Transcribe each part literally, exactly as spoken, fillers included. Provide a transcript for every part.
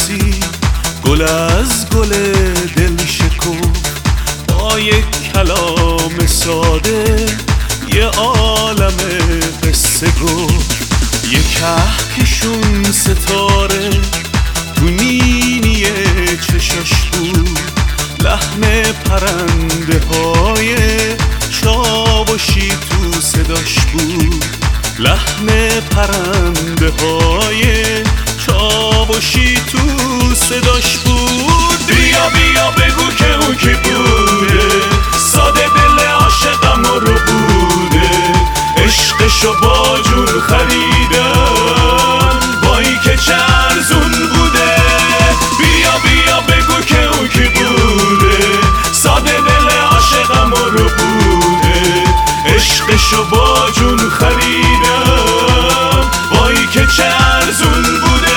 رسید گل از گل دل شکفت، با یک کلام ساده یه عالم قصه گفت. یه کهکشون ستاره تو نینی چشاش بود، لحن پرنده های چاوشی تو صداش بود، لحن پرنده های چاوشی تو صداش بود. بیا بیا بگو که اون کی بوده، ساده دل عاشقم رو بوده، عشقشو با جون خریدم، بایی که چه ارزون بوده. بیا بیا بگو که اون کی بوده، ساده دل عاشقم رو بوده، عشقشو با جون خریدم، بایی که چه ارزون بوده.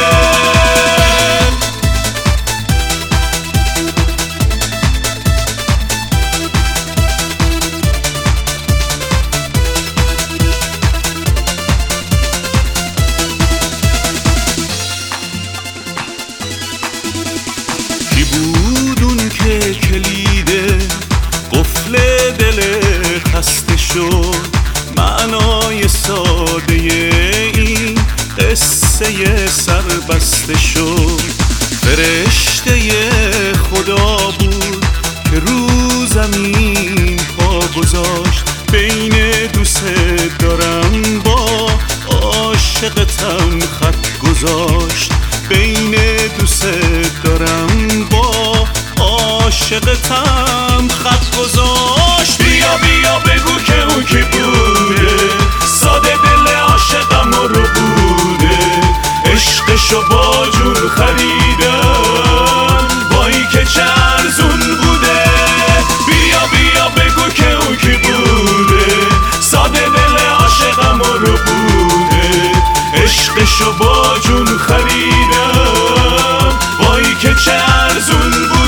کی بود اون که کلیده قفل دل خسته شد، معنای ساده این قصه سربسته شد. فرشته خدا بود که رو زمین پا گذاشت، بین دوست دارم با عاشقتم خط گذاشت، بین دوست دارم با عاشقتم خط گذاشت. بیا بیا بگو که اون کی بوده، ساده دل عاشقم رو بوده، عشقشو با جون خریدم، بایی که چه ارزون بوده. بیا بیا بگو که اون کی بوده، ساده دل عاشقم رو بوده، عشقشو با جون خریدم، بایی که چه ارزون بوده.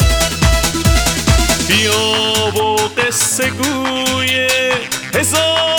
بیا و قصه گوی هزار